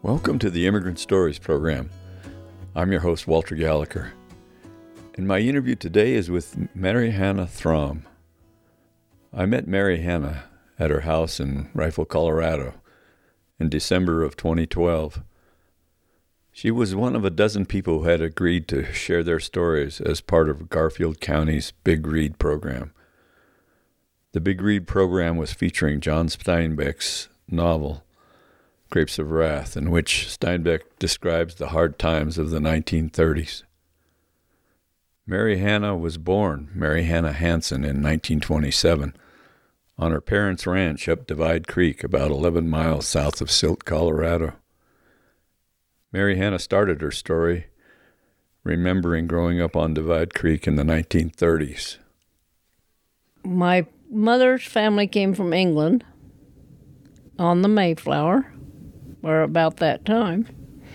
Welcome to the Immigrant Stories program. I'm your host, Walter Gallagher. And my interview today is with Mary Hannah Throm. I met Mary Hannah at her house in Rifle, Colorado in December of 2012. She was one of a dozen people who had agreed to share their stories as part of Garfield County's Big Read program. The Big Read program was featuring John Steinbeck's novel, Grapes of Wrath, in which Steinbeck describes the hard times of the 1930s. Mary Hannah was born Mary Hannah Hansen in 1927 on her parents' ranch up Divide Creek, about 11 miles south of Silt, Colorado. Mary Hannah started her story remembering growing up on Divide Creek in the 1930s. My mother's family came from England on the Mayflower, or about that time.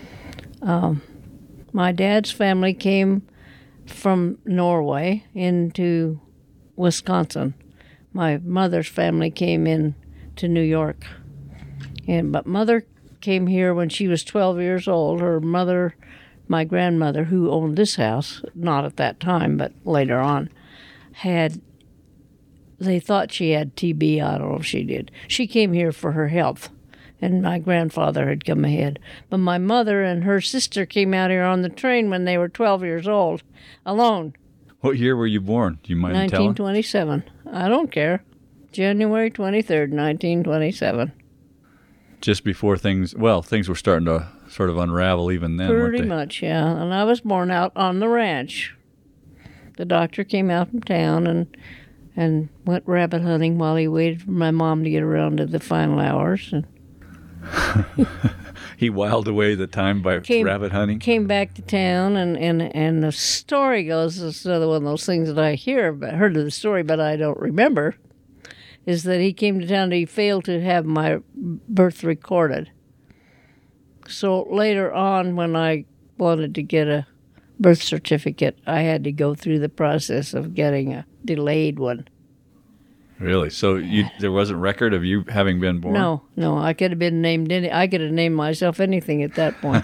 My dad's family came from Norway into Wisconsin. My mother's family came in to New York. But mother came here when she was 12 years old. Her mother, my grandmother, who owned this house, not at that time, but later on, they thought she had TB. I don't know if she did. She came here for her health, and my grandfather had come ahead. But my mother and her sister came out here on the train when they were 12 years old, alone. What year were you born? Do you mind telling? 1927. I don't care. January 23rd, 1927. Just before things were starting to sort of unravel even then, weren't they? Pretty much, yeah. And I was born out on the ranch. The doctor came out from town and went rabbit hunting while he waited for my mom to get around to the final hours. And he whiled away the time by rabbit hunting? Came back to town, and the story goes, it's another one of those things that I heard of the story, but I don't remember, is that he came to town and he failed to have my birth recorded. So later on, when I wanted to get a birth certificate, I had to go through the process of getting a delayed one. Really? So there wasn't record of you having been born? No. I could have been named I could have named myself anything at that point.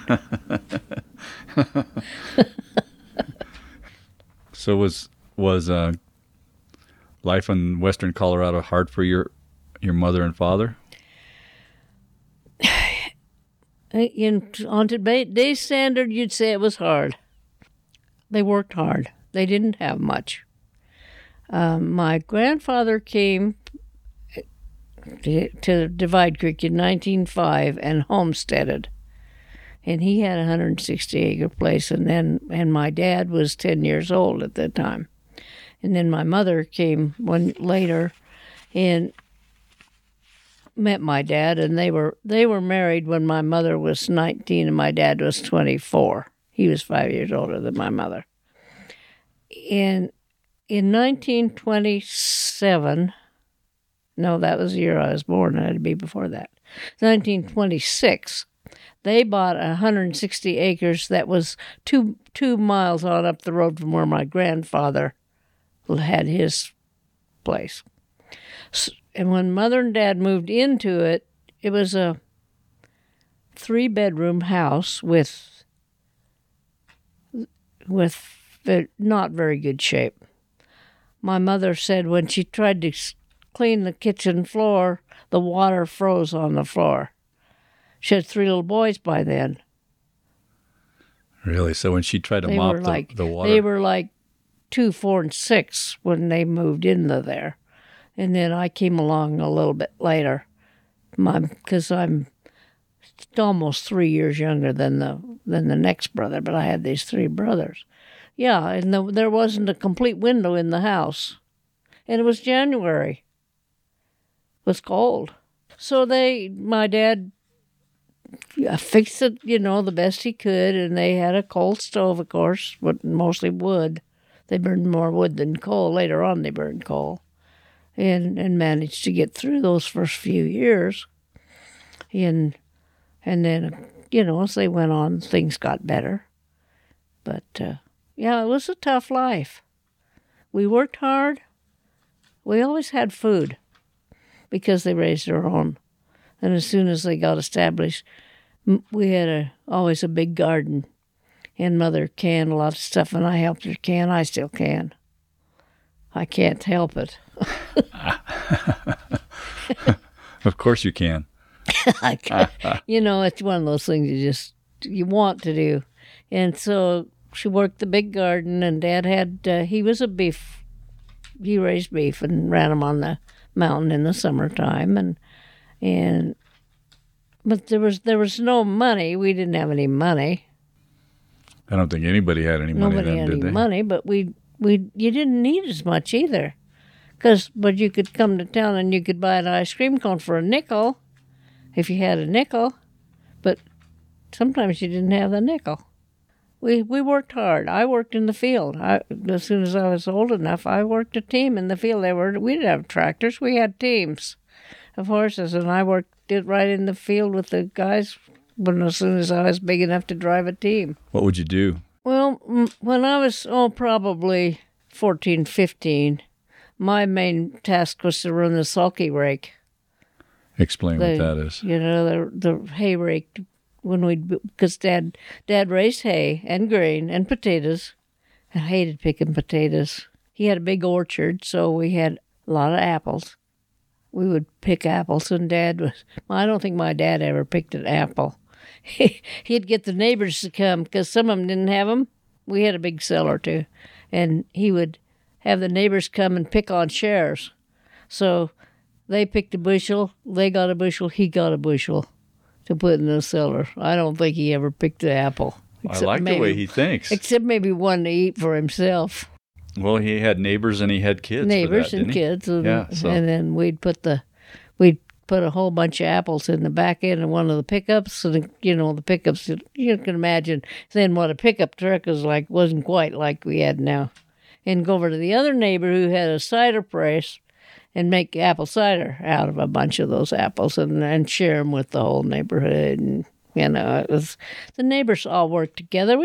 So was life in western Colorado hard for your mother and father? On today's standard, you'd say it was hard. They worked hard. They didn't have much. My grandfather came to Divide Creek in 1905 and homesteaded, and he had a 160-acre place. And my dad was 10 years old at that time, and then my mother came one later, and met my dad, and they were married when my mother was 19 and my dad was 24. He was 5 years older than my mother. In 1927, no, that was the year I was born. It had to be before that. 1926, they bought 160 acres that was two miles on up the road from where my grandfather had his place. And when Mother and Dad moved into it, it was a 3-bedroom house with not very good shape. My mother said when she tried to clean the kitchen floor, the water froze on the floor. She had 3 little boys by then. Really? So when she tried to mop the water? They were like 2, 4, and 6 when they moved into there. And then I came along a little bit later, because I'm almost 3 years younger than the next brother, but I had these 3 brothers. Yeah, and there wasn't a complete window in the house. And it was January. It was cold. So my dad fixed it, the best he could, and they had a coal stove, of course, but mostly wood. They burned more wood than coal. Later on, they burned coal. And managed to get through those first few years. And then, as they went on, things got better. But, yeah, it was a tough life. We worked hard. We always had food because they raised their own. And as soon as they got established, We had always a big garden, and Mother canned a lot of stuff, and I helped her can. I still can. I can't help it. Of course you can. It's one of those things you want to do. And so she worked the big garden, and Dad he was a beef. He raised beef and ran them on the mountain in the summertime, but there was no money. We didn't have any money. I don't think anybody had any money Nobody then, had did any they? money, but you didn't need as much either. But you could come to town and you could buy an ice cream cone for a nickel if you had a nickel. But sometimes you didn't have the nickel. We worked hard. I worked in the field. As soon as I was old enough, I worked a team in the field. We didn't have tractors. We had teams of horses, and I worked it right in the field with the guys as soon as I was big enough to drive a team. What would you do? Well, when I was probably 14, 15, my main task was to run the sulky rake. Explain what that is. The hay rake. Because Dad raised hay and grain and potatoes. I hated picking potatoes. He had a big orchard, so we had a lot of apples. We would pick apples, and I don't think my dad ever picked an apple. He'd get the neighbors to come, because some of them didn't have them. We had a big cellar, too. And he would have the neighbors come and pick on shares. So they picked a bushel, they got a bushel, he got a bushel to put in the cellar. I don't think he ever picked the apple. I like the way he thinks. Except maybe one to eat for himself. Well, he had neighbors and he had kids. Neighbors for that, and kids. And, yeah, so. And then we'd put a whole bunch of apples in the back end of one of the pickups. And, the pickups, you can imagine then what a pickup truck was like, wasn't quite like we had now. And go over to the other neighbor who had a cider press and make apple cider out of a bunch of those apples and share them with the whole neighborhood. And, it was, the neighbors all worked together.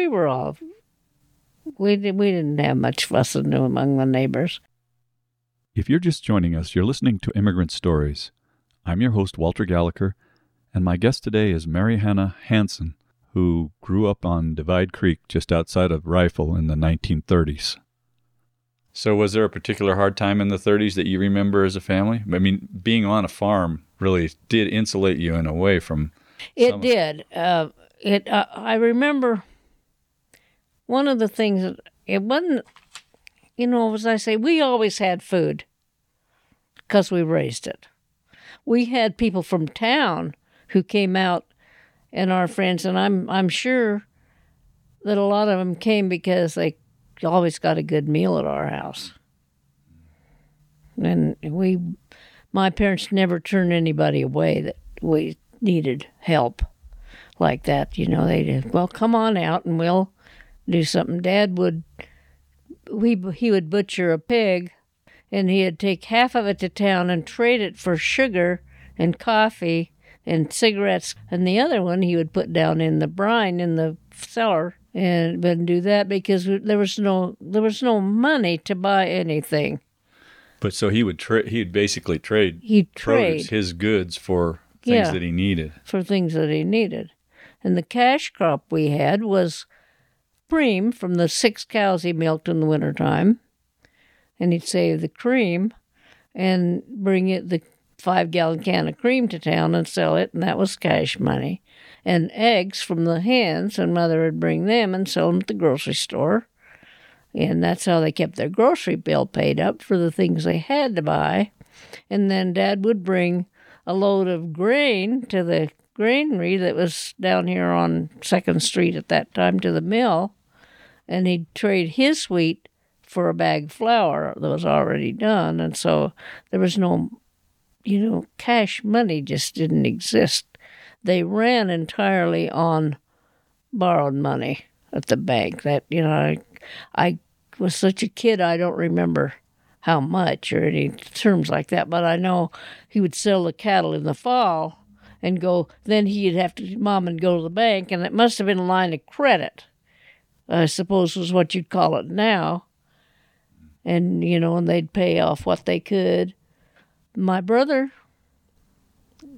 We didn't have much fuss among the neighbors. If you're just joining us, you're listening to Immigrant Stories. I'm your host, Walter Gallagher, and my guest today is Mary Hannah Hansen, who grew up on Divide Creek just outside of Rifle in the 1930s. So was there a particular hard time in the 30s that you remember as a family? I mean, being on a farm really did insulate you in a way from... It did. I remember one of the things, it wasn't, as I say, we always had food because we raised it. We had people from town who came out, and our friends, and I'm sure that a lot of them came because they always got a good meal at our house. And my parents never turned anybody away that we needed help like that. They did, well, come on out and we'll do something. Dad he would butcher a pig, and he'd take half of it to town and trade it for sugar and coffee and cigarettes, and the other one he would put down in the brine in the cellar and wouldn't do that because there was no money to buy anything. But so he'd basically trade produce, his goods for things that he needed. For things that he needed. And the cash crop we had was cream from the 6 cows he milked in the wintertime. And he'd save the cream and bring the 5-gallon can of cream to town and sell it, and that was cash money. And eggs from the hens, and Mother would bring them and sell them at the grocery store. And that's how they kept their grocery bill paid up for the things they had to buy. And then Dad would bring a load of grain to the granary that was down here on 2nd Street at that time to the mill, and he'd trade his wheat for a bag of flour that was already done. And so there was no, cash money just didn't exist. They ran entirely on borrowed money at the bank. That, I was such a kid, I don't remember how much or any terms like that, but I know he would sell the cattle in the fall and go, then Mom would go to the bank, and it must have been a line of credit, I suppose was what you'd call it now. And, and they'd pay off what they could. My brother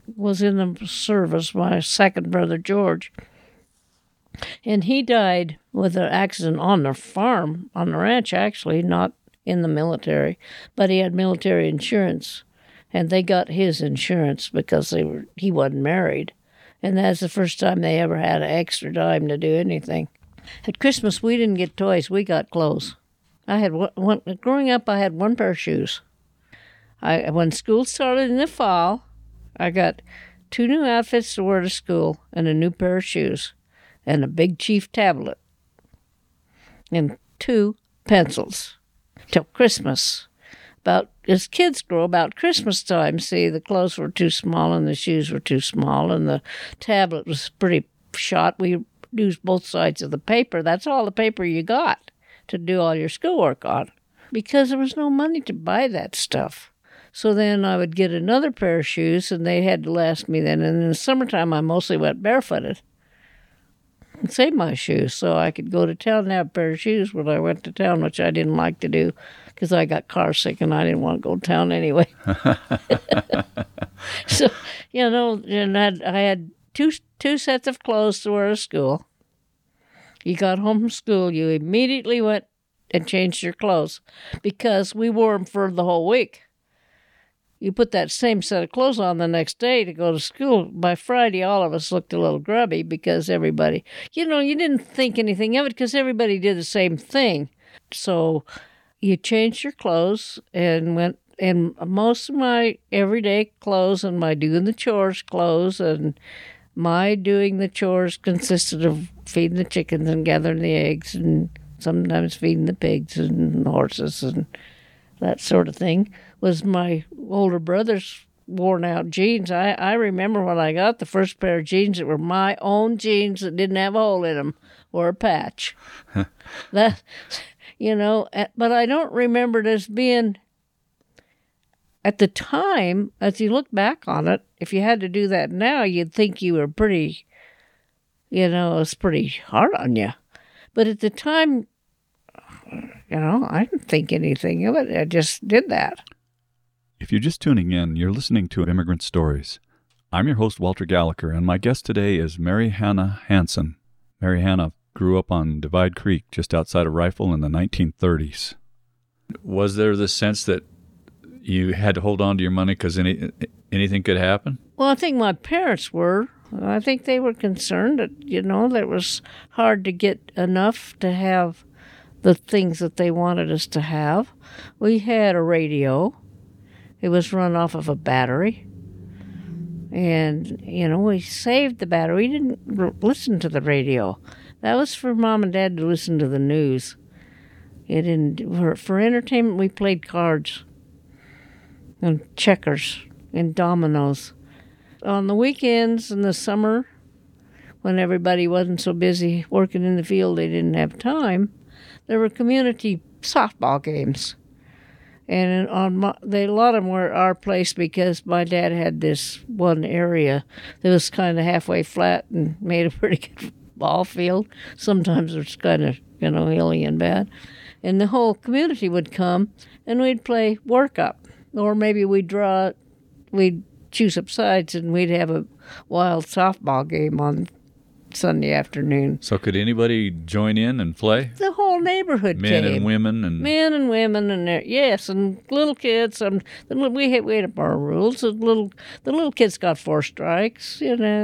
was in the service, my second brother, George. And he died with an accident on the farm, on the ranch, actually, not in the military. But he had military insurance, and they got his insurance because he wasn't married. And that's the first time they ever had an extra dime to do anything. At Christmas, we didn't get toys. We got clothes. I had growing up, I had one pair of shoes. When school started in the fall, I got 2 new outfits to wear to school and a new pair of shoes and a Big Chief tablet and 2 pencils till Christmas. As kids grow, about Christmas time, see, the clothes were too small and the shoes were too small and the tablet was pretty short. We used both sides of the paper. That's all the paper you got to do all your schoolwork on because there was no money to buy that stuff. So then I would get another pair of shoes, and they had to last me then. And in the summertime, I mostly went barefooted and saved my shoes so I could go to town and have a pair of shoes when I went to town, which I didn't like to do because I got car sick and I didn't want to go to town anyway. So, and I had two sets of clothes to wear to school. You got home from school, you immediately went and changed your clothes because we wore them for the whole week. You put that same set of clothes on the next day to go to school. By Friday, all of us looked a little grubby because everybody, you didn't think anything of it because everybody did the same thing. So you changed your clothes and went, and most of my everyday clothes and my doing the chores clothes and my doing the chores consisted of feeding the chickens and gathering the eggs and sometimes feeding the pigs and the horses and that sort of thing, was my older brother's worn-out jeans. I remember when I got the first pair of jeans that were my own jeans that didn't have a hole in them or a patch. But I don't remember it as being, at the time, as you look back on it, if you had to do that now, you'd think you were pretty, it was pretty hard on you. But at the time, I didn't think anything of it. I just did that. If you're just tuning in, you're listening to Immigrant Stories. I'm your host, Walter Gallagher, and my guest today is Mary Hannah Hansen. Mary Hannah grew up on Divide Creek, just outside of Rifle, in the 1930s. Was there the sense that you had to hold on to your money because anything could happen? Well, I think my parents were. I think they were concerned that, that it was hard to get enough to have the things that they wanted us to have. We had a radio. It was run off of a battery. And, we saved the battery. We didn't listen to the radio. That was for Mom and Dad to listen to the news. For entertainment, we played cards and checkers and dominoes. On the weekends in the summer, when everybody wasn't so busy working in the field they didn't have time, there were community softball games. And a lot of them were at our place because my dad had this one area that was kind of halfway flat and made a pretty good ball field. Sometimes it was kind of, hilly and bad. And the whole community would come and we'd play work-up. Or maybe we'd choose up sides and we'd have a wild softball game on Sunday afternoon. So could anybody join in and play? The whole neighborhood Men came. and women? Men and women, and yes, and little kids. We had our rules. The little kids got 4 strikes,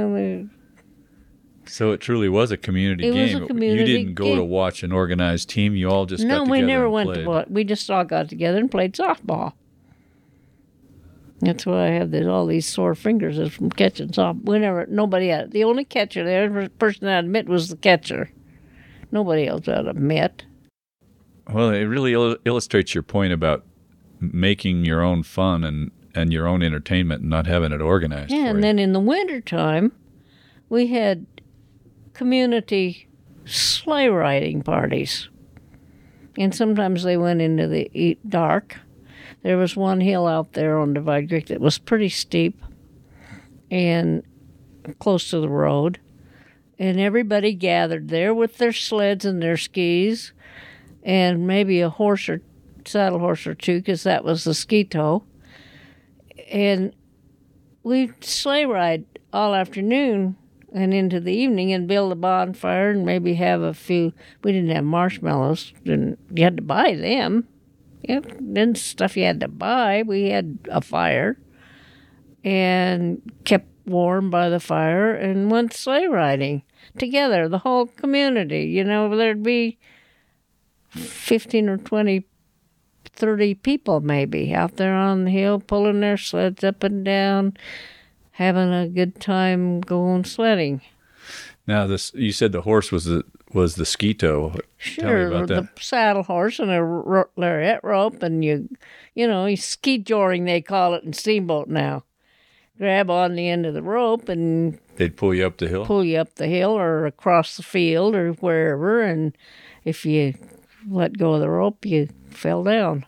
So it truly was a community game. It was a community You didn't go game. to watch an organized team. You all just got together. No, we never and went played. to watch. We just all got together and played softball. That's why I have all these sore fingers is from catching softball. Nobody had it. The only catcher there, the person that had mitt was the catcher. Nobody else had a mitt. Well, it really illustrates your point about making your own fun and your own entertainment and not having it organized. Yeah, and then in the wintertime, we had community sleigh riding parties. And sometimes they went into the dark. There was one hill out there on Divide Creek that was pretty steep and close to the road. And everybody gathered there with their sleds and their skis and maybe a saddle horse or two, because that was the ski tow. And we'd sleigh ride all afternoon and into the evening and build a bonfire and maybe have a few. We didn't have marshmallows, and you had to buy them. Yeah, then stuff you had to buy. We had a fire and kept warm by the fire and went sleigh riding together, the whole community. You know, there'd be 15 or 20, 30 people maybe out there on the hill pulling their sleds up and down, having a good time going sledding. Now, you said the horse was the Skeeto. Sure, Tell me about that. The saddle horse and a lariat rope, and you ski joring, they call it in steamboat now. Grab on the end of the rope and They'd pull you up the hill? Or across the field or wherever, and if you let go of the rope, you fell down.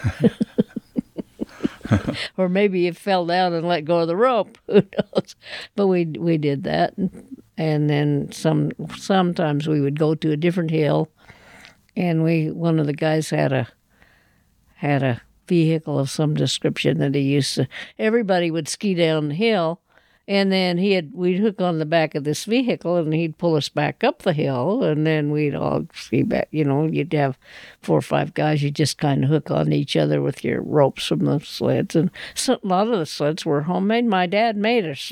Or maybe you fell down and let go of the rope. Who knows? But we did that, and then sometimes we would go to a different hill, and one of the guys had a vehicle of some description that he used to. Everybody would ski down the hill, and then we'd hook on the back of this vehicle, and he'd pull us back up the hill, and then we'd all ski back. You know, you'd have 4 or 5 guys. You just kind of hook on each other with your ropes from the sleds, and a lot of the sleds were homemade. My dad made our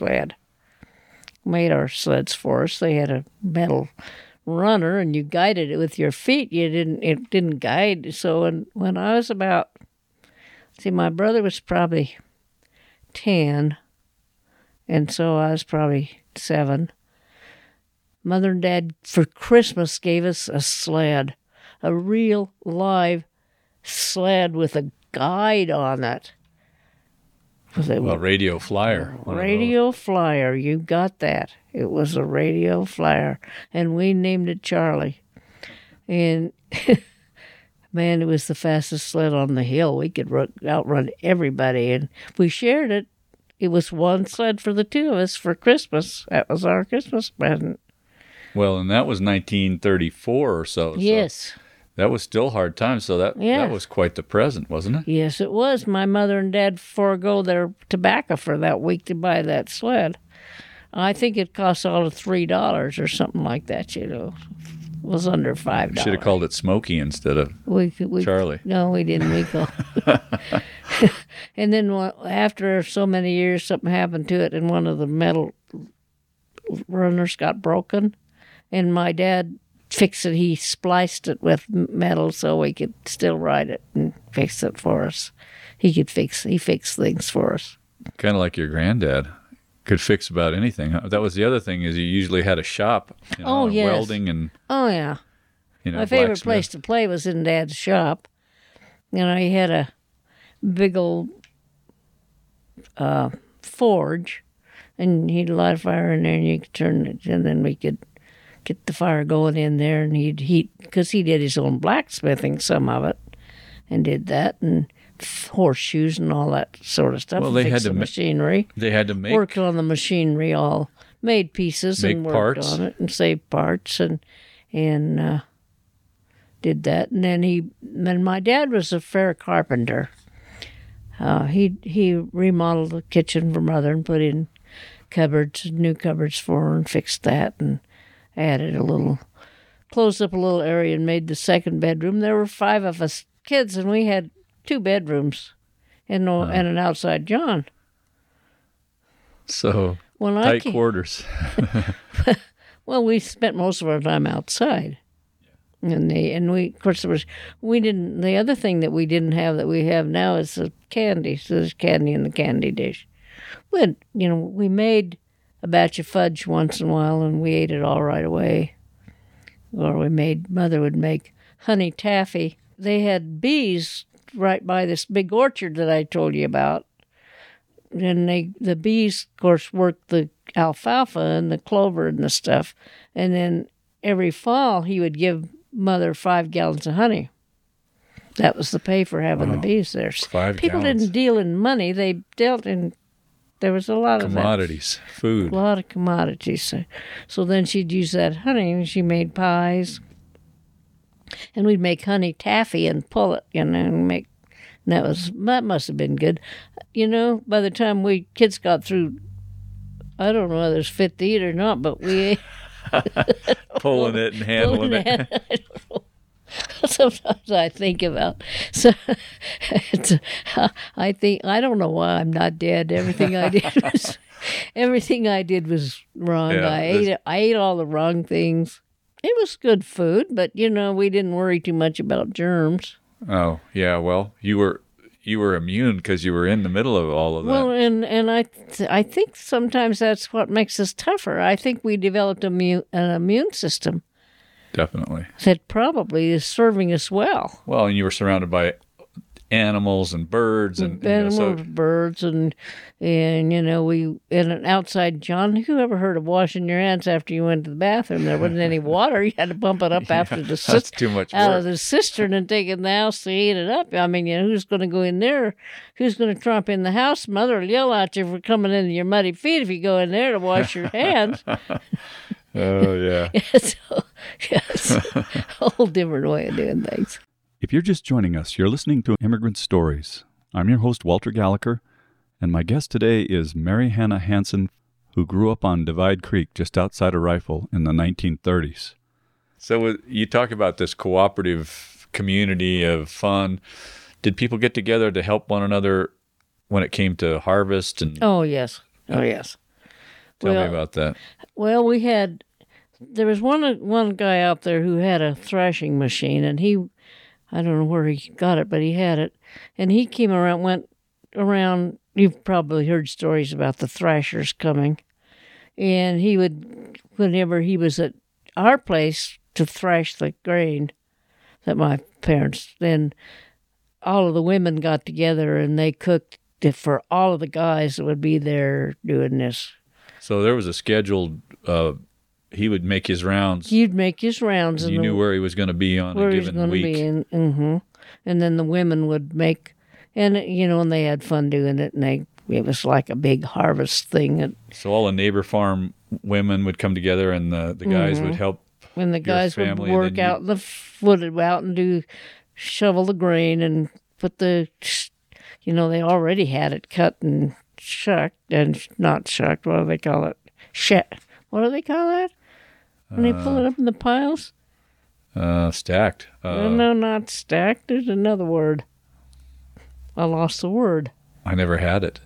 sleds for us. They had a metal runner, and you guided it with your feet. It didn't guide. So when I was my brother was probably 10. And so I was probably 7. Mother and Dad, for Christmas, gave us a sled, a real live sled with a guide on it. Radio Flyer. Radio Flyer, you got that. It was a Radio Flyer, and we named it Charlie. And man, it was the fastest sled on the hill. We could outrun everybody, and we shared it. It was one sled for the two of us for Christmas. That was our Christmas present. Well, and that was 1934 or so. Yes. So that was still hard times, so that was quite the present, wasn't it? Yes, it was. My mother and Dad forego their tobacco for that week to buy that sled. I think it cost all of $3 or something like that, you know. It was under $5. Should have called it Smokey instead of Charlie. No, we didn't. We called. And then after so many years, something happened to it, and one of the metal runners got broken. And my dad fixed it. He spliced it with metal so we could still ride it and fix it for us. He fixed things for us. Kind of like your granddad. Could fix about anything. That was the other thing, is you usually had a shop. Yes. Welding and... Oh, yeah. My favorite place to play was in Dad's shop. You know, he had a big old forge, and he'd light a fire in there, and you could turn it, and then we could get the fire going in there, and he'd heat, because he did his own blacksmithing, some of it, and did that, and horseshoes and all that sort of stuff. Well, they had to machinery. They had to worked on the machinery, all made pieces and worked parts on it and saved parts and did that. And then my dad was a fair carpenter. He remodeled the kitchen for Mother and put in new cupboards for her and fixed that and added closed up a little area and made the second bedroom. There were 5 of us kids, and we had 2 bedrooms and an outside john. So tight quarters. Well, we spent most of our time outside. And we, of course, the other thing that we didn't have that we have now is the candy. So there's candy in the candy dish. We made a batch of fudge once in a while, and we ate it all right away. Or Mother would make honey taffy. They had bees right by this big orchard that I told you about. And the bees, of course, worked the alfalfa and the clover and the stuff. And then every fall, he would give Mother 5 gallons of honey. That was the pay for having the bees there. 5 People gallons. didn't deal in money. They dealt in, there was a lot of commodities, food. A lot of commodities. So then she'd use that honey, and she made pies. And we'd make honey taffy and pull it, and make And that must have been good. You know, by the time we kids got through, I don't know whether it's fit to eat or not, but we ate. Pulling it and handling it. I don't know. Sometimes I think about. So I don't know why I'm not dead. Everything I did was wrong. Yeah, I ate all the wrong things. It was good food, but you know, we didn't worry too much about germs. Oh, yeah. Well, you were immune because you were in the middle of all of that. Well, and I think sometimes that's what makes us tougher. I think we developed an immune system Definitely. that probably is serving us well. Well, and you were surrounded by animals and birds and Animals, birds, and you know, and outside, John, who ever heard of washing your hands after you went to the bathroom? There wasn't any water. You had to pump it up after the that's too much out work. of the cistern and take it in the house to heat it up. I mean, you know, who's going to go in there? Who's going to tromp in the house? Mother will yell at you for coming into your muddy feet if you go in there to wash your hands. Oh, yeah. So, yes, a whole different way of doing things. If you're just joining us, you're listening to Immigrant Stories. I'm your host, Walter Gallagher, and my guest today is Mary Hannah Hansen, who grew up on Divide Creek just outside of Rifle in the 1930s. So you talk about this cooperative community of fun. Did people get together to help one another when it came to harvest? And Oh, yes. Oh, yes. tell me about that. Well, there was one guy out there who had a thrashing machine, and I don't know where he got it, but he had it. And he went around, you've probably heard stories about the thrashers coming. And he would, whenever he was at our place to thrash the grain that my parents, then all of the women got together and they cooked it for all of the guys that would be there doing this. So there was a scheduled, he would make his rounds. You'd make his rounds. You knew where he was going to be on a given week. And then the women would make, and you know, and they had fun doing it, and it was like a big harvest thing. So all the neighbor farm women would come together, and the guys would help. When the guys would family, work out would out and shovel the grain and put you know, they already had it cut and shucked, and not shucked, what do they call it? What do they call that? When they pull it up in the piles? Stacked. No, not stacked. There's another word. I lost the word. I never had it.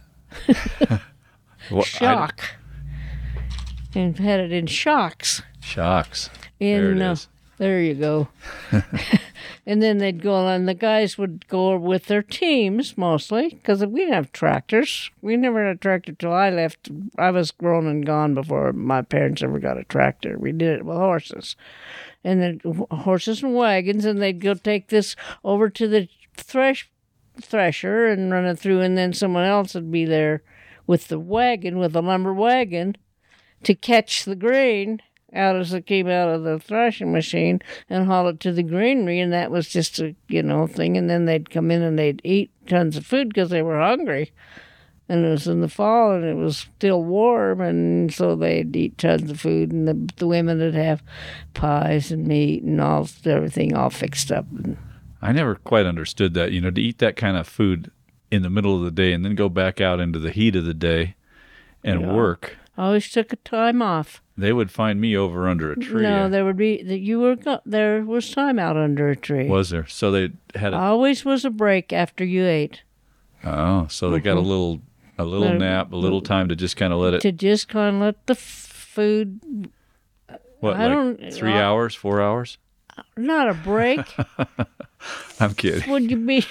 Shock. And had it in shocks. Shocks. There it is. There you go. And then they'd go on. The guys would go with their teams mostly, because we didn't have tractors. We never had a tractor till I left. I was grown and gone before my parents ever got a tractor. We did it with horses. And then horses and wagons, and they'd go take this over to the thresher and run it through, and then someone else would be there with the lumber wagon, to catch the grain out as it came out of the thrashing machine and haul it to the granary, and that was just a thing. And then they'd come in and they'd eat tons of food because they were hungry, and it was in the fall and it was still warm, and so they'd eat tons of food, and the women would have pies and meat and everything all fixed up. I never quite understood that, to eat that kind of food in the middle of the day and then go back out into the heat of the day and work. I always took a time off. They would find me over under a tree. No, there was time out under a tree. Was there? So they had always was a break after you ate. Oh, so they got a little nap, a little time to just kind of let it. To just kind of let the food. What, like 3 hours, 4 hours? Not a break. I'm kidding. Would you be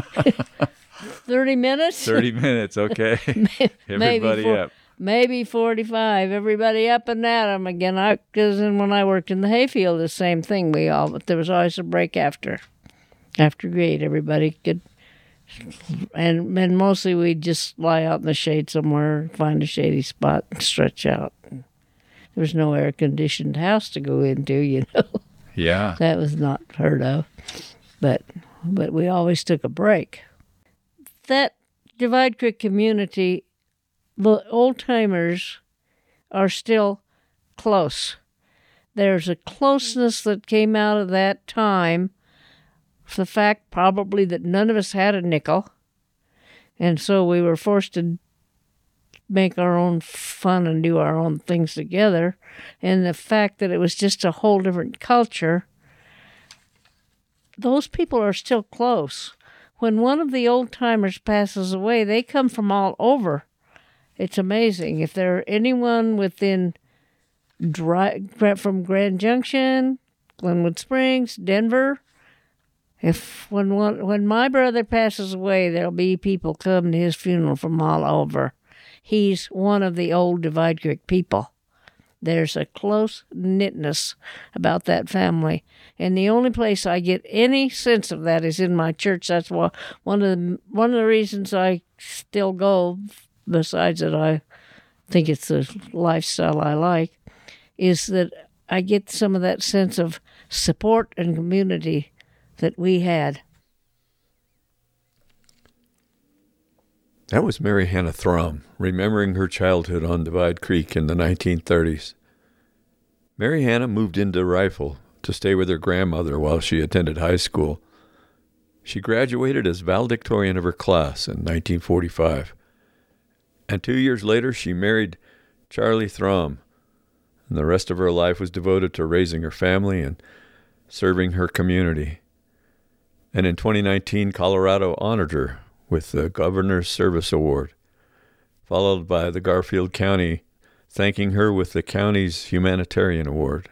30 minutes? 30 minutes, okay. Everybody up. Maybe 45. Everybody up and at 'em again. Because when I worked in the hayfield, the same thing. But there was always a break after you ate. Everybody could, and mostly we'd just lie out in the shade somewhere, find a shady spot, and stretch out. There was no air-conditioned house to go into, Yeah. That was not heard of. But we always took a break. That Divide Creek community, the old-timers are still close. There's a closeness that came out of that time the fact probably that none of us had a nickel, and so we were forced to make our own fun and do our own things together, and the fact that it was just a whole different culture. Those people are still close. When one of the old-timers passes away, they come from all over. It's amazing. If there are anyone within from Grand Junction, Glenwood Springs, Denver, when my brother passes away, there'll be people come to his funeral from all over. He's one of the old Divide Creek people. There's a close-knitness about that family. And the only place I get any sense of that is in my church. That's why one of the reasons I still go, besides that I think it's the lifestyle I like, is that I get some of that sense of support and community that we had. That was Mary Hannah Throm, remembering her childhood on Divide Creek in the 1930s. Mary Hannah moved into Rifle to stay with her grandmother while she attended high school. She graduated as valedictorian of her class in 1945. And 2 years later, she married Charlie Throm, and the rest of her life was devoted to raising her family and serving her community. And in 2019, Colorado honored her with the Governor's Service Award, followed by the Garfield County thanking her with the county's Humanitarian Award.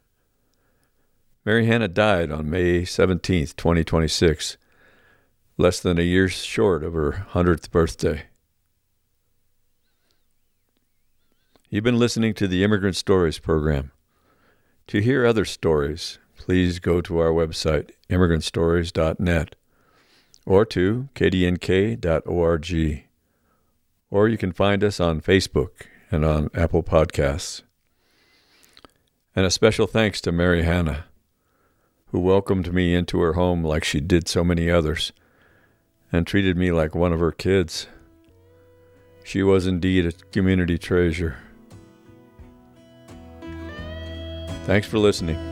Mary Hannah died on May 17, 2026, less than a year short of her 100th birthday. You've been listening to the Immigrant Stories program. To hear other stories, please go to our website, immigrantstories.net, or to kdnk.org. Or you can find us on Facebook and on Apple Podcasts. And a special thanks to Mary Hannah, who welcomed me into her home like she did so many others, and treated me like one of her kids. She was indeed a community treasure. Thanks for listening.